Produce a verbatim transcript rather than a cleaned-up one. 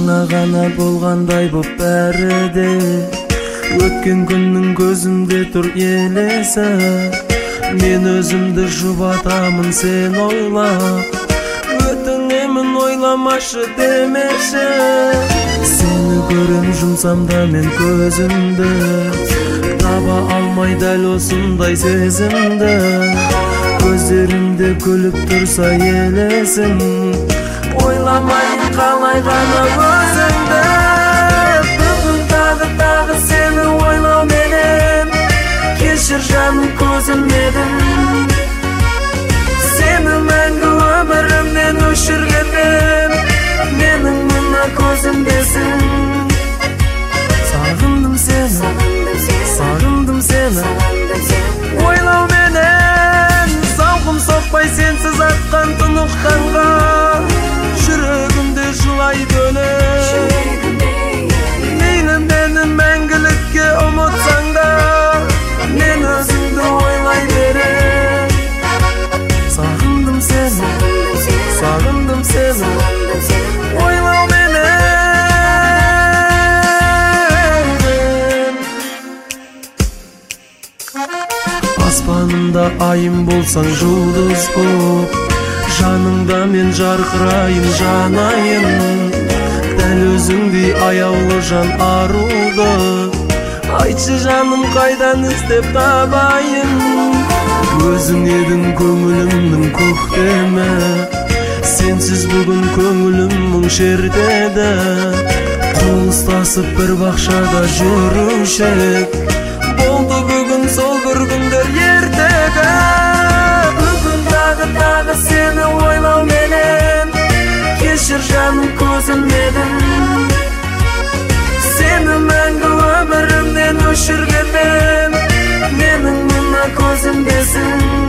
жаңа гана болгандай боп бәріде. Өткен күннің көзімде тұр елесі. Мен өзімді жұбатамын сен ойлап. Өтінемін ойламашы демеші. Сені көрем жұмсам да мен көзімді. Таба алмай дәл осындай сезімді. Көздерімде күліп тұрса елесің. Ойламайын қалай ғана өзіңді. Бүгін тағы тағы сені ойлау менен. Кешір жаным көзілмедім. Сені мәңгі өмірімнен өшіргенмін. Менің мына көзімдесің. Сағындым сені, сағындым сені. Ойлау менен сауқым соқпай сенсіз атқан тұнық қанға. Жүрегімде жылай бөліп. Мейлі мені мәңгілікке ұмытсаң да, мен өзіңді ойлай берем. Сағындым сені, сағындым сені. Ойлау менен. Аспанымда айым болсаң жұлдыз боп. Жаныңда мен жарқырайын жанайын. Дәл өзіңдей аяулы жан аруды. Айтшы жаным қайдан іздеп табайын. Өзің едің көңілімнің көктемі. Сенсіз бүгін көңілім мұң шертеді. Қол ұстасып бір бақшада жүрушек. Болды бүгін сол бір күндер ертегі. Бүгін тағы тағы сені ойлау менен. Кешір жаным көзілмедім. Сені мәңгі өмірімнен өшіргенмін. Менің мына көзімдесің.